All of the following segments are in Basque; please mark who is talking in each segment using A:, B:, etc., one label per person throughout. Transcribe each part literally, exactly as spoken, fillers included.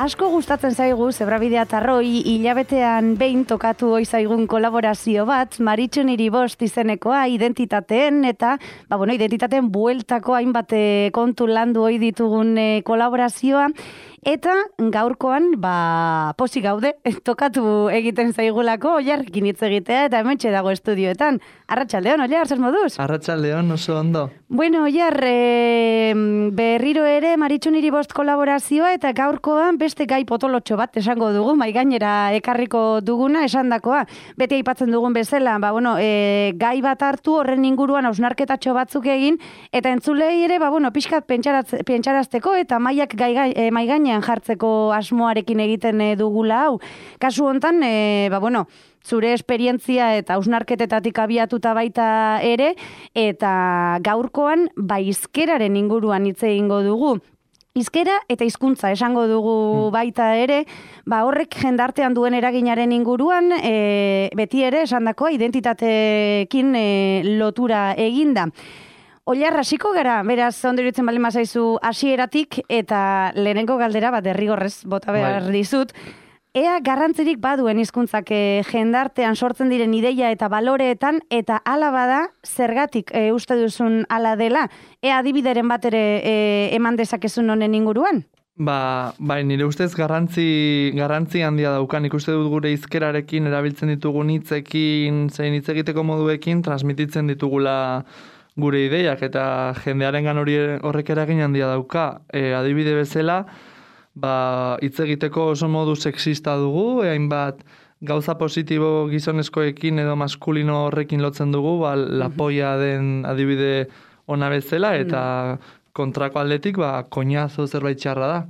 A: Asko gustatzen zaigu, Zebrabidea Tarroi, hilabetean behin tokatu ohi zaigun kolaborazio bat, Maritxu niri bost izenekoa, identitateen, eta, ba, bueno, identitateen bueltako hainbat kontu landu ohi ditugun kolaborazioa, eta gaurkoan, ba, posi gaude, tokatu egiten zaigulako, Oiarrekin hitz egitea, eta hementxe dago estudioetan. Arratsaldeon, Oiar, zer moduz?
B: Arratsaldeon, oso ondo.
A: Bueno, Oiar, e, berriro ere Maritxu niri bost kolaborazioa, eta gaurkoan beste gai potolotxo bat esango dugu, mai gainera ekarriko duguna esandakoa. Beti aipatzen dugun bezala, ba, bueno, e, gai bat hartu horren inguruan hausnarketatxo batzuk egin, eta entzulei ere, ba, bueno, pixkat pentsarazteko, eta maiak gai, e, mai gainean jartzeko asmoarekin egiten e, dugula hau. Kasu hontan, e, ba, bueno, zure esperientzia eta hausnarketetatik abiatuta baita ere, eta gaurkoan ba hizkeraren inguruan hitz egingo dugu. Hizkera eta hizkuntza esango dugu baita ere, ba horrek jendartean duen eraginaren inguruan, e, beti ere esandakoa identitateekin e, lotura eginda. Oiar, hasiko gara, beraz, ondo iruditzen baldin bazaizu hasieratik, eta lehenengo galdera bat derrigorrez bota behar dizut. Ea garrantzirik baduen hizkuntzak e, jendartean sortzen diren ideia eta baloreetan, eta hala bada zergatik e, uste duzun hala dela? Ea adibideren bat ere e, eman dezakezun honen inguruan?
B: Ba, bai, nire ustez garrantzi, garrantzi handia daukan. Ikuste dut gure hizkerarekin erabiltzen ditugun hitzekin, zein hitz egiteko moduekin, transmititzen ditugula gure ideiak, eta jendearengan hori horrek eragin handia dauka. E, adibide bezala, ba, hitz egiteko oso modu sexista dugu, hainbat gauza positibo gizonezkoekin edo maskulino horrekin lotzen dugu, ba, lapoia den adibide ona bezala, eta kontrako aldetik, ba, koñazo zerbait txarra da.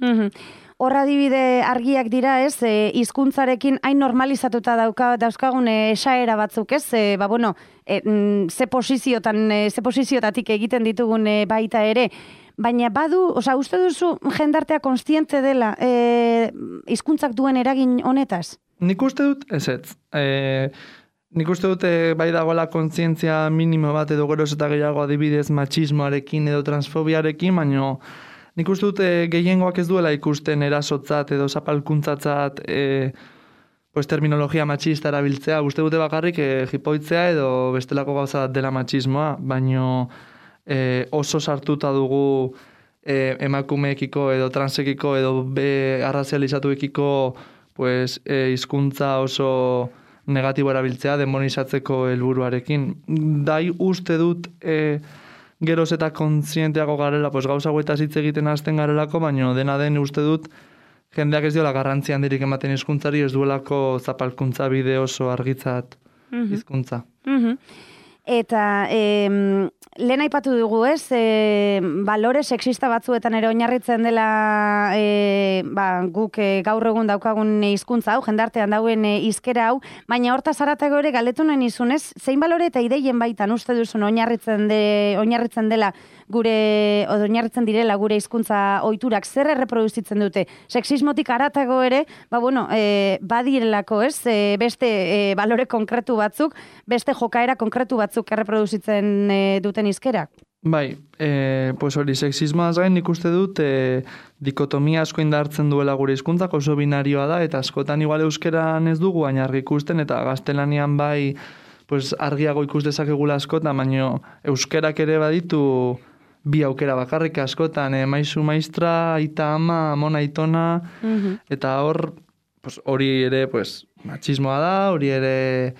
A: Horra adibide argiak dira, ez, e, hizkuntzarekin hain normalizatuta dauka, dauzkagun esaera batzuk, ez, e, ba, bueno, e, ze posiziotan, e, ze poziziotatik egiten ditugun e, baita ere, baina badu, osea, uste duzu jendartea konstiente dela e, hizkuntzak duen eragin honetaz?
B: Nik uste dut, ez ez. E, nik uste dut e, bai dagoela kontzientzia minimo bat edo geroz eta gehiago adibidez matxismoarekin edo transfobiarekin, baina nik uste dut e, gehiengoak ez duela ikusten erasotzat edo zapalkuntzatzat e, pues, terminologia matxista erabiltzea. Uste dute bakarrik e, jipoitzea edo bestelako gauza bat dela matxismoa, baina E, oso sartuta dugu e, emakumeekiko edo transekiko edo be arrazializatuekiko pues, e, hizkuntza oso negatibo erabiltzea demonizatzeko helburuarekin. Dai uste dut e, geroz eta kontzienteago garela, pues, gauza guetaz hitz egiten hasten garelako, baina dena den uste dut jendeak ez diola garrantzi handirik ematen hizkuntzari, ez duelako zapalkuntza bide oso argitzat hizkuntza.
A: Mm-hmm. Eta e, lehen aipatu dugu, ez, e, balore sexista batzuetan ere oinarritzen dela e, ba, guk e, gaur egun daukagun hizkuntza hau, jendartean dauen hizkera hau, baina hortaz haratago ere galdetu nahi nizunez, zein balore eta ideien baitan uste duzun oinarritzen, de, oinarritzen dela gure, oinarritzen direla gure hizkuntza ohiturak, zer erreproduzitzen dute? Sexismotik haratago ere, ba bueno, e, badirelako, ez, e, beste e, balore konkretu batzuk, beste jokaera konkretu batzuk erreproduzitzen e, duten hizkerak?
B: Bai, e, pues hori, sexismoaz gain nik uste dut e, dikotomia asko indartzen duela gure hizkuntzak, oso binarioa da, eta askotan igual euskeran ez dugu baina argi ikusten, eta gaztelanian bai pues, argiago ikus dezakegula askotan, baina euskerak ere baditu bi aukera bakarrik askotan, e, maizu maistra, aita ama, amona aitona, mm-hmm. eta hor, pues, hori ere pues, matxismoa da, hori ere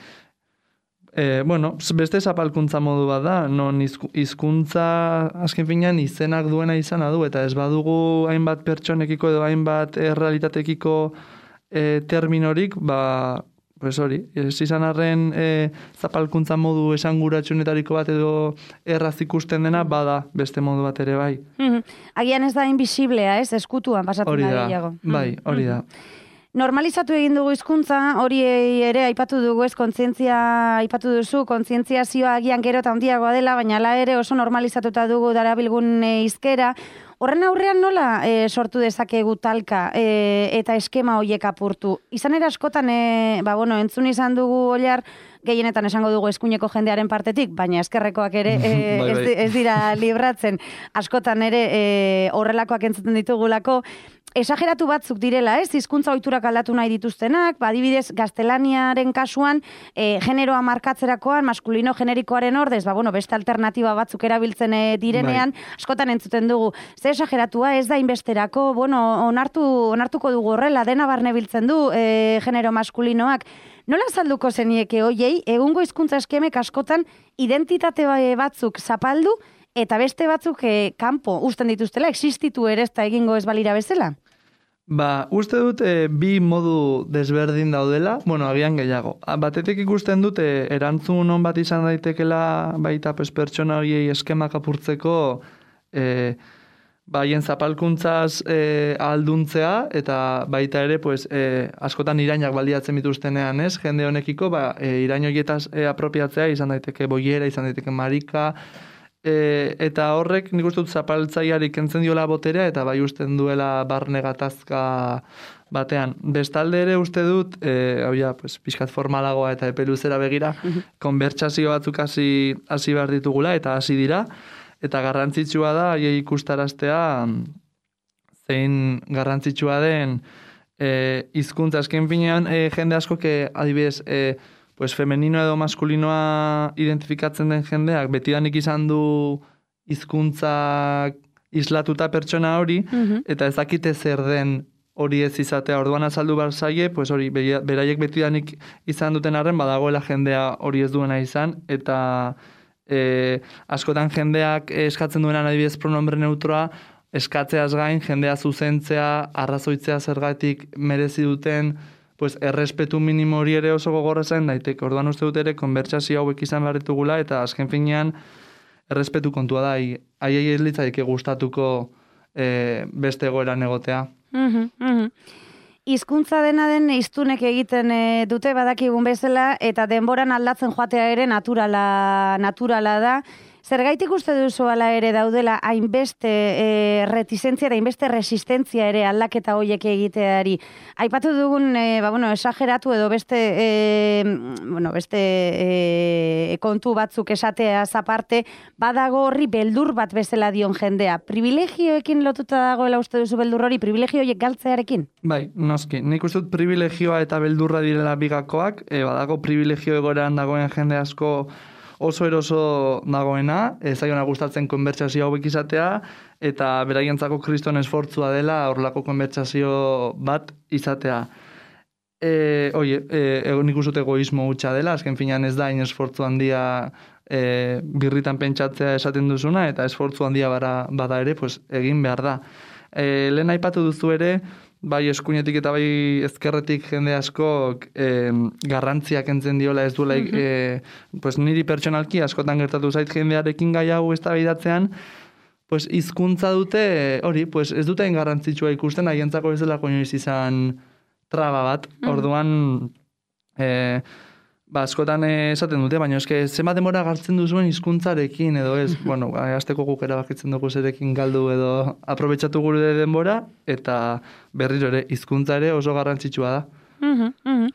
B: E, bueno, beste zapalkuntza modu bat da, non hizkuntza azken finean izenak duena izana du, eta ez badugu hainbat pertsonekiko edo hainbat errealitatekiko e, terminorik, ba, pues hori, ez izan arren e, zapalkuntza modu esanguratsunetariko bat edo erraz ikusten dena, bada beste modu bat ere bai.
A: Mm-hmm. Agian ez da invisiblea, ez, eskutuan pasatzen da gehiago.
B: Bai, hori da.
A: Normalizatu egin dugu hizkuntza, hori ere aipatu dugu, ez, kontzientzia aipatu duzu, kontzientziazioa agian gero eta handiagoa dela, baina hala ere oso normalizatuta dugu darabilgun hizkera. Horren aurrean nola e, sortu dezakegu talka e, eta eskema horiek apurtu? Izan ere askotan, e, ba, bueno, entzun izan dugu Oiar, gehienetan esango dugu eskuineko jendearen partetik, baina eskerrekoak ere e,
B: bai, bai.
A: Ez, ez dira libratzen. Askotan ere e, horrelakoak entzuten ditugulako, esageratu batzuk direla, ez? Hizkuntza ohiturak aldatu nahi dituztenak, ba, adibidez, gaztelaniaren kasuan, e, generoa markatzerakoan, maskulino generikoaren ordez, ba, bueno, beste alternatiba batzuk erabiltzen e, direnean, bai. Askotan entzuten dugu. Ze esageratua ez da inbesterako, bueno, onartu, onartuko dugu horrela, dena barne biltzen du e, genero maskulinoak. Nola salduko zenieke hoiei, egungo hizkuntza eskemek askotan identitate batzuk zapaldu, eta beste batzuk e, kanpo usten dituztela, existitu ere ez da egingo ez balira bezala?
B: Ba, uste dut e, bi modu desberdin daudela, bueno, agian gehiago. Batetik ikusten dut e, erantzun on bat izan daitekela baita pues, pertsona horiei eskemak apurtzeko e, baien zapalkuntzaz e, ahalduntzea, eta baita ere, pues, e, askotan irainak baliatzen dituztenean, ez? Jende honekiko, ba, e, irain horietaz e, apropiatzea, izan daiteke boiera, izan daiteke marika, e, eta horrek nik uste dut zapaltzaiari kentzen diola boterea, eta bai usten duela barne gatazka batean. Bestalde ere uste dut, e, hau ja, pues, pixkat formalagoa eta epeluzera begira, konbertsazio batzuk hasi hasi behar ditugula, eta hasi dira, eta garrantzitsua da, haiei ikustaraztea, zein garrantzitsua den e, hizkuntza azken finean, e, jende asko, que, adibidez, e, pues, femenino edo maskulinoa identifikatzen den jendeak, betidanik izan du hizkuntza islatuta pertsona hori, uh-huh. eta ez dakite zer den hori ez izatea, orduan azaldu behar zaie, pues hori, beraiek betidanik izan duten arren, badagoela jendea hori ez duena izan, eta E, askotan jendeak eskatzen duenan adibidez pronombre neutroa eskatzeaz gain jendea zuzentzea, arrazoitzea zergatik merezi duten pues, errespetu minimo hori ere oso gogorra zen daiteke. Orduan uste dut ere konbertsazio hauek izan behar ditugula eta azken finean errespetu kontua da. Haiei ez litzaike gustatuko e, beste egoeran egotea.
A: Mhm, mhm. Hizkuntza dena den hiztunek egiten e, dute badakigun bezala eta denboran aldatzen joatea ere naturala, naturala da. Zergaitik uste duzu ala ere daudela hainbeste e, retizentzia eta hainbeste resistentzia ere aldaketa hoiek egiteari. Aipatu dugun, e, ba, bueno, esageratu edo beste, e, bueno, beste e, kontu batzuk esatea aparte, badago horri beldur bat bezala dion jendea. Privilegioekin lotuta dagoela uste duzu beldur hori, privilegio horiek galtzearekin?
B: Bai, noski. Nik uste dut privilegioa eta beldurra direla bigakoak, e, badago privilegio egoeran dagoen jende asko oso eroso dagoena, ez zaiona gustatzen konbertsazio hauek izatea, eta beraientzako kriston esfortzua dela horrelako konbertsazio bat izatea. E, oie, e, nik uste dut egoismo hutsa dela, azken finean ez da hain esfortzu handia e, birritan pentsatzea esaten duzuna, eta esfortzu handia bara, bada ere, pues, egin behar da. E, lehen aipatu duzu ere, bai eskuinetik eta bai ezkerretik jende askok e, garrantziak entzen diola ez duela, mm-hmm. e, pues niri pertsonalki askotan gertatu zait jendearekin gai hau eztabaidatzean, pues hizkuntza dute, hori, pues ez duten garrantzitsua ikusten, haientzako ez dela inoiz izan traba bat, mm-hmm. orduan, e, ba, askotan esaten dute, baina eske zenbat demora gartzen duzuen hizkuntzarekin edo ez, bueno, hasteko guk erabakitzen dugu zerekin galdu edo aprobetxatu gure denbora, eta berriro ere hizkuntza ere oso garrantzitsua da.
A: Mhm, mhm.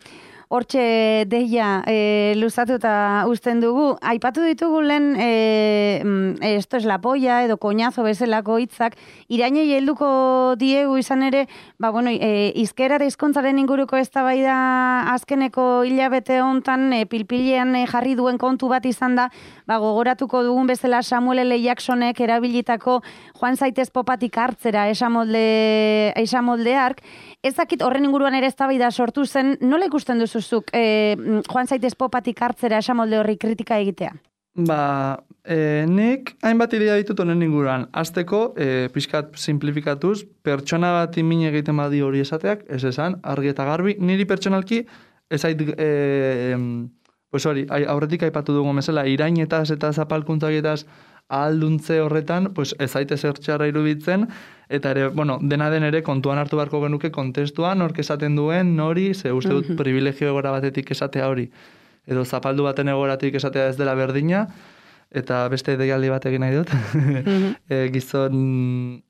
A: Hortxe deia e, luzatuta uzten dugu. Aipatu ditugu lehen e, esto es la polla edo koñazo bezalako hitzak irainei helduko diegu izan ere, ba bueno, e, hizkera eta hizkuntzaren inguruko eztabaida azkeneko hilabete hontan e, pilpilean e, jarri duen kontu bat izan da, ba gogoratuko dugun bezala Samuel L. Jacksonek erabilitako joan zaitez popatik hartzera esamolde esamolde hark. Ez dakit horren inguruan ere eztabaida sortu zen, nola ikusten duzuzuk e, joan zaitez popatik hartzera esamolde horri kritika egitea?
B: Ba, e, nik hainbat idea ditut honen inguruan. Azteko, e, pixkat simplifikatuz, pertsona bat min egiten badi hori esateak, ez esan, argi eta garbi, niri pertsonalki, ez ait, e, pues hori, aurretik aipatu dugu mesela, irainetaz eta zapalkuntzaketaz ahalduntze horretan, pues ez aite zertxarra iruditzen, eta ere, bueno, dena den ere kontuan hartu beharko genuke kontestuan, nork esaten duen, nori, ze uste dut privilegio egora batetik esatea hori, edo zapaldu baten egoratik esatea ez dela berdina, eta beste deialdi bat egin nahi dut, e, gizon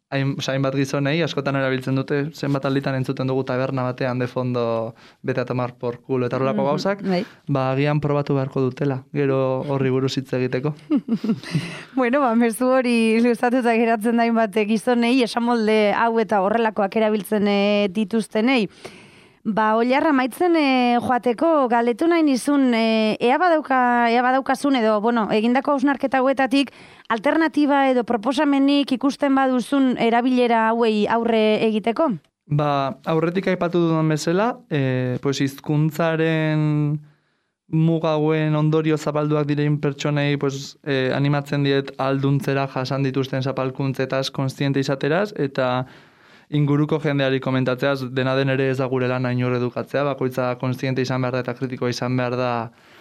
B: hain, hainbat gizonei, askotan erabiltzen dute, zenbat alditan entzuten dugu taberna batean de fondo bete a tomar por culo eta horrelako gauzak,
A: Bai.
B: ba, agian probatu beharko dutela, gero horri buruz hitz egiteko.
A: Bueno, ba, mezu hori luzatuta geratzen dain bat gizonei, esamolde hau eta horrelakoak erabiltzen e, dituztenei. Ba, Oilarra maitzen e, joateko galetu nahi nizun, e, ea, badauka, ea badaukazun edo, bueno, egindako hausnarketa hauetatik, alternatiba edo proposamenik ikusten baduzun erabilera hauei aurre egiteko?
B: Ba, aurretik aipatu dudan bezala, e, pues hizkuntzaren mugauen ondorio zabalduak direin pertsonei pues, e, animatzen diet alduntzera jasan dituzten zapalkuntzetaz konstiente izateraz, eta inguruko jendeari komentatzeaz, dena den ere ez da gure lan hain edukatzea, bakoitza konstiente izan behar da eta kritikoa izan behar da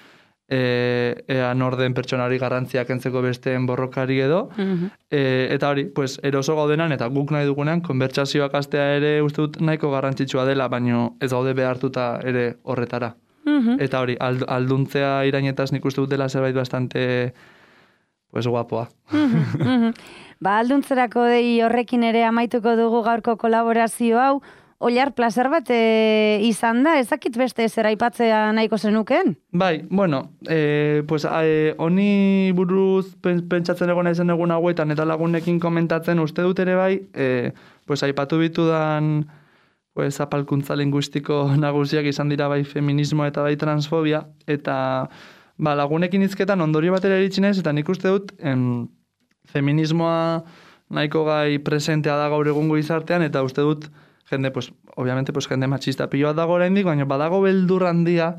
B: e, ea norden pertsonari garrantziak kentzeko besteen borrokari edo.
A: Mhm.
B: E, eta hori, pues, eroso gaudenan eta guk nahi dugunean, konbertsazioak astea ere uste dut nahiko garrantzitsua dela, baino ez gaude behartuta ere horretara.
A: Mhm.
B: Eta hori, ald, alduntzea irainetaz nik uste dut dela zerbait bastante pues guapoa.
A: Mhm, mhm. Ba, alduntzerako dei horrekin ere amaituko dugu gaurko kolaborazio hau. Oilar, plazer bat e, izan da, ezakit beste zer aipatzea nahiko zenuken?
B: Bai, bueno, e, pues, e, honi buruz pen, pentsatzen egon naizen egun hauetan eta lagunekin komentatzen uste dut ere bai, e, pues, aipatu bitudan pues, apalkuntza linguistiko nagusiak izan dira bai feminismo eta bai transfobia, eta ba, lagunekin hizketan ondorio batera iritsi naiz, eta nik uste dut em, feminismoa nahiko gai presentea da gaur egungo gizartean, eta uste dut jende, pues, obviamente, pues, jende machista pilo bat dago oraindik, baina badago beldur handia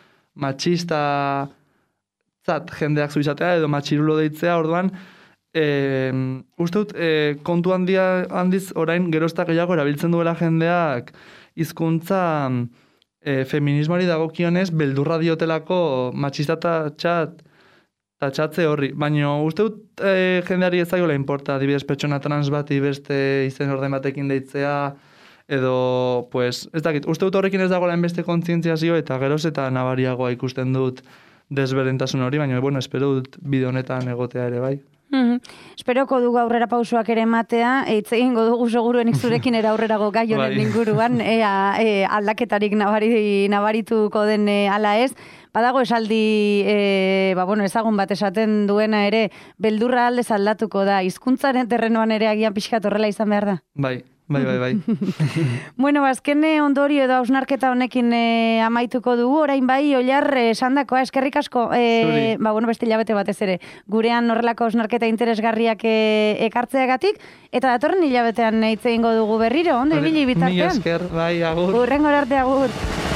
B: machista zat jendeak zu izatea edo matxirulo deitzea, orduan e, uste dut e, kontu handia handiz orain gerozta gehiago erabiltzen duela jendeak hizkuntza e, feminismoari dagokionez beldurra diotelako machista eta txat tatxatze horri, baina uste dut e, jendeari ez zaiola importa, adibidez pertsona trans bati beste izen orden batekin deitzea, edo, pues, ez dakit, uste dut horrekin ez dagoela beste kontzientziazio eta geroz eta nabariagoa ikusten dut desberdintasun hori, baina, bueno, espero dut bide honetan egotea ere bai.
A: Mm-hmm. Esperoko dugu aurrera pausoak ere ematea, eitz egingo dugu seguruenik zurekin era aurrerago gai honen
B: Bai.
A: inguruan, ea, e, aldaketarik nabari, nabarituko den e, ala ez. Badago esaldi, e, ba, bueno, ezagun bat esaten duena ere, beldurra aldez aldatuko da, hizkuntzaren terrenoan ere agian pixkat horrela izan behar da.
B: Bai, bai, bai, bai.
A: Bueno, azkene ondorio edo hausnarketa honekin e, amaituko dugu, orain bai, Oilar, esandakoa, eskerrik asko, e, ba, bueno, beste hilabete batez ere, gurean horrelako hausnarketa interesgarriak e, ekartzeagatik, eta datorren hilabetean hitz egingo dugu berriro, ondo ibili bitartean.
B: Mila esker, bai, agur.
A: Hurrengo arte, agur.